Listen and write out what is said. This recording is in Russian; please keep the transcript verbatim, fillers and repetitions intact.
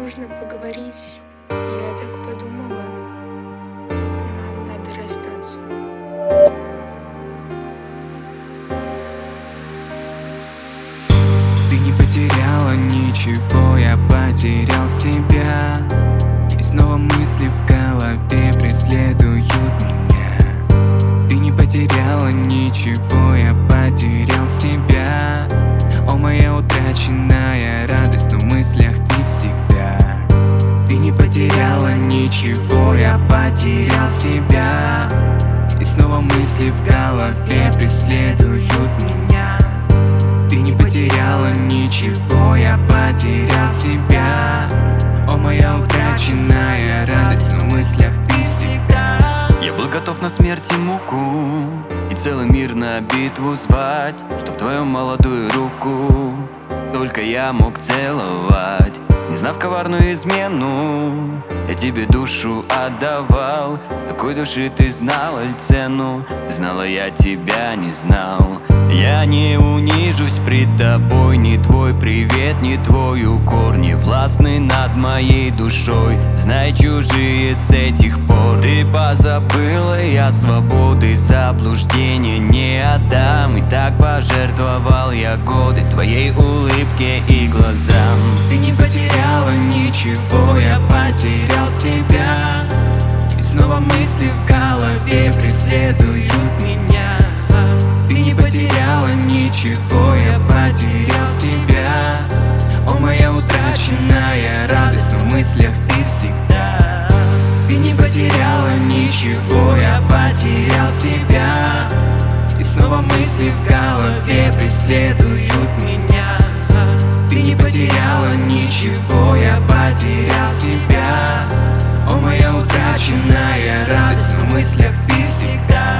нужно поговорить. Я так подумала, нам надо расстаться. Ты не потеряла ничего, я потерял себя. И снова мысли в голове преследуют меня. Ты не потеряла ничего, я потерял себя. О, моя утраченная радость, но в мыслях ты всегда. Ты не потеряла ничего, я потерял себя. И снова мысли в голове преследуют меня. Ты не потеряла ничего, я потерял себя. О, моя утраченная радость, но в мыслях ты всегда. Я был готов на смерть и муку, и целый мир на битву звать, чтоб твою молодую руку только я мог целовать. Не знав коварную измену, я тебе душу отдавал. Такой души ты знала ль цену? Знала, я тебя не знал. Я не унижусь пред тобой, ни твой привет, ни твой укор не властны над моей душой. Знай, чужие с этих пор. Ты позабыла, я свободы заблуждения не отдам. И так пожертвовал я годы твоей улыбке и глазам. Ты не потеряла ничего, я потерял себя. И снова мысли в голове преследуют меня. Ты не потеряла ничего, я потерял себя. О, моя утраченная радость, но в мыслях ты всегда. Ты не потеряла ничего, я потерял себя. И снова мысли в голове преследуют меня. Ты не потеряла ничего, я потерял себя. О, моя утраченная радость, но в мыслях ты всегда.